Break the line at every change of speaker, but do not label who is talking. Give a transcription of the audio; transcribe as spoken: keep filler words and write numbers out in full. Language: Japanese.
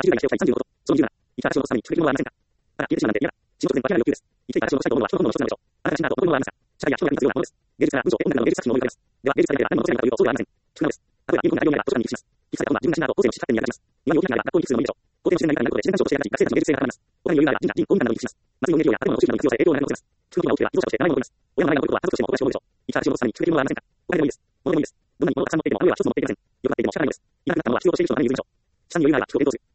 じゅう代がしておきたいさんじゅうごこと。そのにじゅうなな。生きた証のさらに直撃ものはありませんか。ただ、消えてしまうなんて嫌だ。仕事で化けない欲求です。生きていた証のしたいと思うのは人の本能の一つなのでしょう。あなたが死んだ後、残り物はありますか。社会や人が見たようなものです。芸術から文章、音楽などの芸術作品を思い浮かべます。では、芸術家だけでは何も残せないかというと、そうではありません。少なのです。例えば、貧困な大名が図書館に行きします。寄付された本は自分が死んだ後、後世の知識発展に役立ちます。庭に大きな苗が学校に行く数のいいでしょう。校庭の自然な豊かになることで自然環境として役立ち、学生たちの芸術性が高まります。他に余裕があれば、神社、銀、音楽などに寄付します。祭りの音楽や建物の修理などに必要され、栄養を長く残せます。福の木が大きければ、業者として長いものを取ります。親の長いものは家族としても小林を思うでしょう。生きた証のさらに直撃ものはありませんか。お金でもいいです。物でもいいです。どんなに物がたくさん持っていても、雨は一つも持っていけません。よくなっていても、社会のです。いなくなったものは必要としている人のために譲るでしょう。下に余裕があれば、聞くを検討する。